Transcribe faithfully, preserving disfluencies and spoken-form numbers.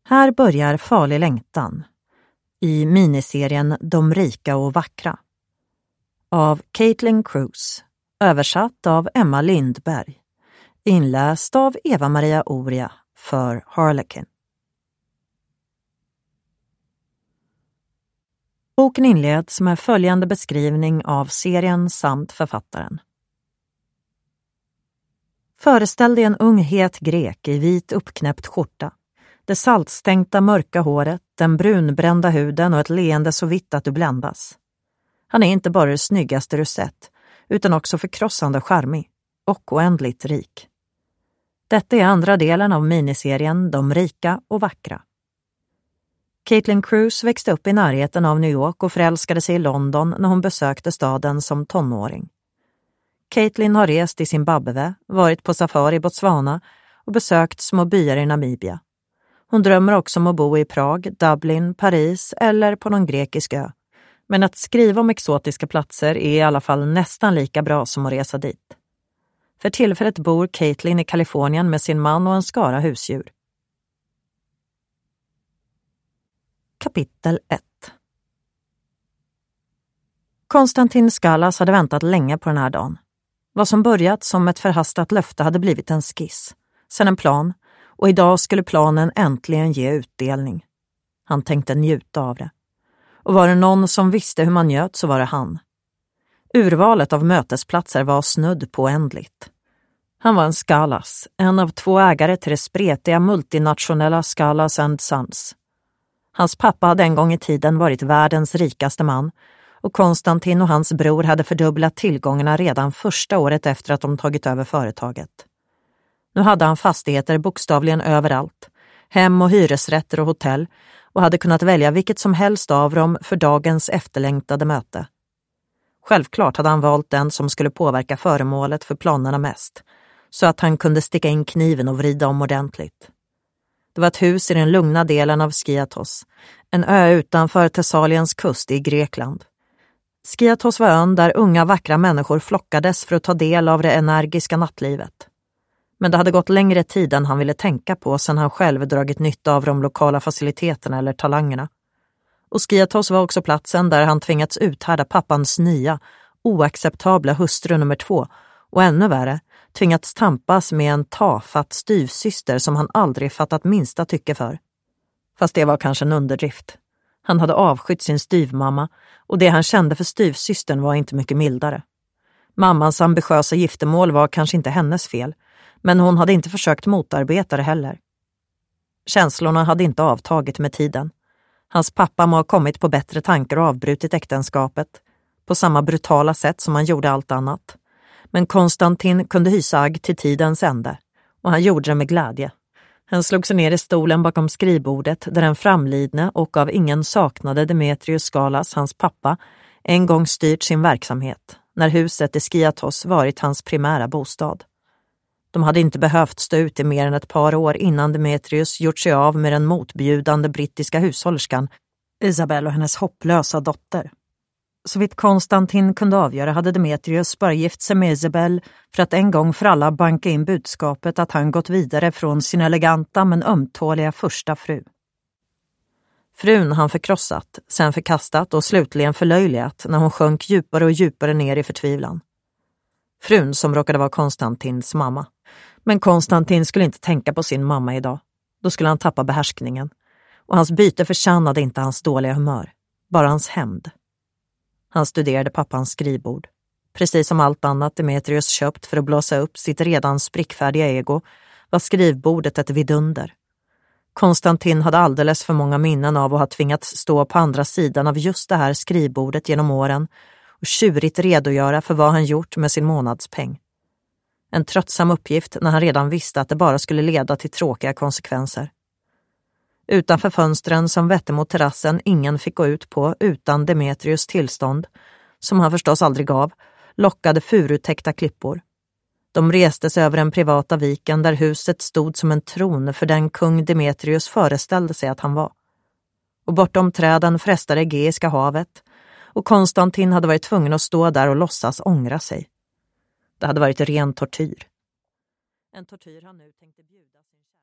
Här börjar Farlig längtan i miniserien De rika och vackra av Caitlin Cruz, översatt av Emma Lindberg, inläst av Eva-Maria Oria för Harlequin. Boken inleds med följande beskrivning av serien samt författaren. Föreställ dig en ung het grek i vit uppknäppt skjorta. Det saltstänkta mörka håret, den brunbrända huden och ett leende så vitt att du bländas. Han är inte bara det snyggaste du sett, utan också förkrossande charmig och oändligt rik. Detta är andra delen av miniserien De rika och vackra. Caitlin Cruz växte upp i närheten av New York och förälskade sig i London när hon besökte staden som tonåring. Caitlin har rest i Zimbabwe, varit på safari i Botswana och besökt små byar i Namibia. Hon drömmer också om att bo i Prag, Dublin, Paris eller på någon grekisk ö. Men att skriva om exotiska platser är i alla fall nästan lika bra som att resa dit. För tillfället bor Caitlin i Kalifornien med sin man och en skara husdjur. Kapitel ett. Konstantin Skalas hade väntat länge på den här dagen. Vad som börjat som ett förhastat löfte hade blivit en skiss, sen en plan, och idag skulle planen äntligen ge utdelning. Han tänkte njuta av det. Och var det någon som visste hur man njöt så var det han. Urvalet av mötesplatser var snudd på oändligt. Han var en Skalas, en av två ägare till det spretiga multinationella Skalas and Sons. Hans pappa hade en gång i tiden varit världens rikaste man och Konstantin och hans bror hade fördubblat tillgångarna redan första året efter att de tagit över företaget. Nu hade han fastigheter bokstavligen överallt, hem- och hyresrätter och hotell, och hade kunnat välja vilket som helst av dem för dagens efterlängtade möte. Självklart hade han valt den som skulle påverka föremålet för planerna mest, så att han kunde sticka in kniven och vrida om ordentligt. Det var ett hus i den lugna delen av Skiathos, en ö utanför Thessaliens kust i Grekland. Skiathos var ön där unga vackra människor flockades för att ta del av det energiska nattlivet. Men det hade gått längre tid än han ville tänka på sedan han själv dragit nytta av de lokala faciliteterna eller talangerna. Och Skiathos var också platsen där han tvingats uthärda pappans nya, oacceptabla hustru nummer två och ännu värre, tvingats tampas med en tafatt styvsyster som han aldrig fattat minsta tycke för. Fast det var kanske en underdrift. Han hade avskytt sin styvmamma och det han kände för styvsystern var inte mycket mildare. Mammans ambitiösa giftermål var kanske inte hennes fel, men hon hade inte försökt motarbeta det heller. Känslorna hade inte avtagit med tiden. Hans pappa må ha kommit på bättre tankar och avbrutit äktenskapet, på samma brutala sätt som han gjorde allt annat. Men Konstantin kunde hysa agg till tidens ände, och han gjorde det med glädje. Han slog sig ner i stolen bakom skrivbordet där den framlidne och av ingen saknade Demetrius Skalas, hans pappa, en gång styrt sin verksamhet, när huset i Skiathos varit hans primära bostad. De hade inte behövt stå ut i mer än ett par år innan Demetrius gjort sig av med den motbjudande brittiska hushållerskan Isabel och hennes hopplösa dotter. Så vitt Konstantin kunde avgöra hade Demetrius bara gift sig med Isabel för att en gång för alla banka in budskapet att han gått vidare från sin eleganta men ömtåliga första fru. Frun han förkrossat, sen förkastat och slutligen förlöjligat när hon sjönk djupare och djupare ner i förtvivlan. Frun som råkade vara Konstantins mamma. Men Konstantin skulle inte tänka på sin mamma idag. Då skulle han tappa behärskningen. Och hans byte förtjänade inte hans dåliga humör. Bara hans hämnd. Han studerade pappans skrivbord. Precis som allt annat Demetrius köpt för att blåsa upp sitt redan sprickfärdiga ego var skrivbordet ett vidunder. Konstantin hade alldeles för många minnen av att ha tvingats stå på andra sidan av just det här skrivbordet genom åren och tjurigt redogöra för vad han gjort med sin månadspeng. En tröttsam uppgift när han redan visste att det bara skulle leda till tråkiga konsekvenser. Utanför fönstren som vette mot terrassen ingen fick gå ut på utan Demetrius tillstånd, som han förstås aldrig gav, lockade furutäckta klippor. De reste sig över den privata viken där huset stod som en tron för den kung Demetrius föreställde sig att han var. Och bortom träden frestade Egeiska havet, och Konstantin hade varit tvungen att stå där och låtsas ångra sig. Det hade varit ren tortyr. En tortyr han nu tänkte bjuda sin